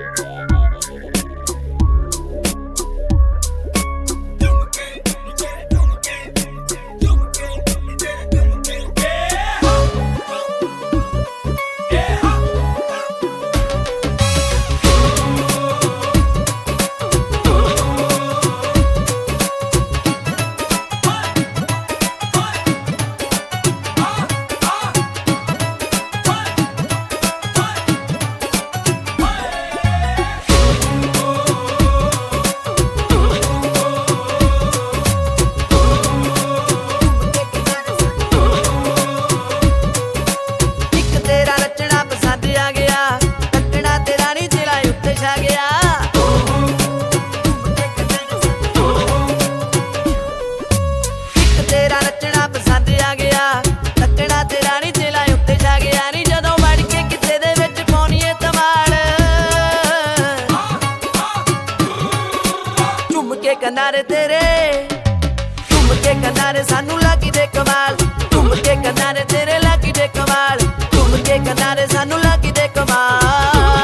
किनारे तेरे घूम के किनारे सानू लागी दे कमाल घूम के किनारे तेरे लागी दे कमाल घूम के किनारे सानू लागी दे कमाल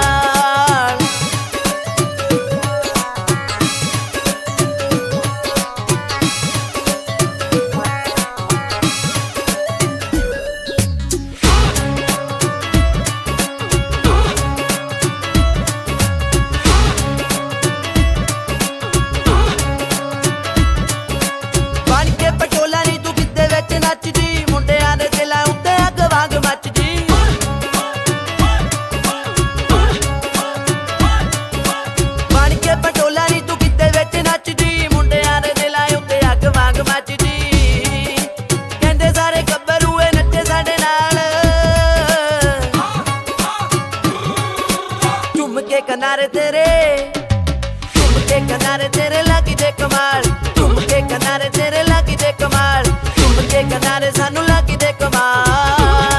किनारे तेरे घूम के किनारे तेरे लागी दे कमाल घूम के किनारे तेरे लागी दे कमाल घूम के किनारे सानू लागी दे कमाल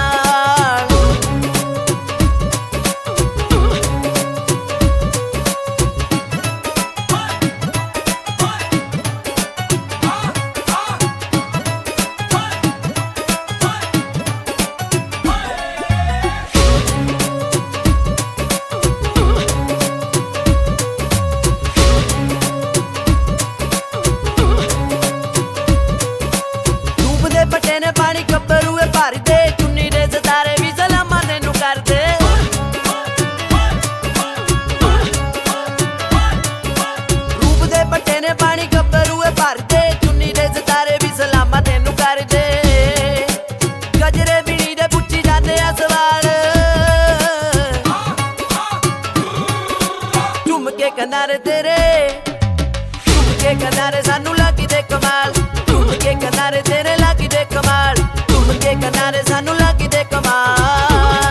किनारे तेरे घूम के किनारे सानू लागी दे कमाल घूम के किनारे तेरे लागी दे कमाल घूम के किनारे सानू लागी दे कमाल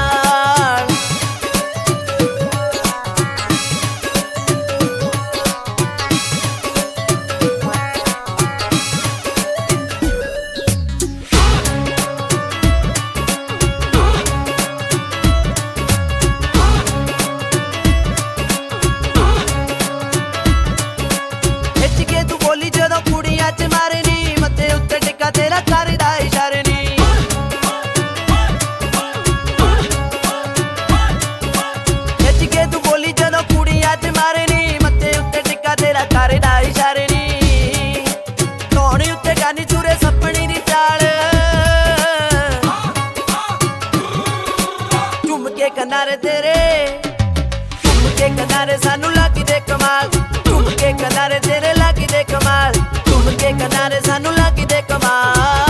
किनारे तेरे घूम के किनारे सानू लागी दे कमाल घूम के किनारे तेरे लागी दे कमाल घूम के किनारे सानू लागी दे कमाल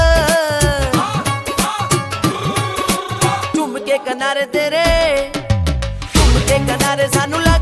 किनारे तेरे ਕੇ ਕਿਨਾਰੇ ਸਾਨੂੰ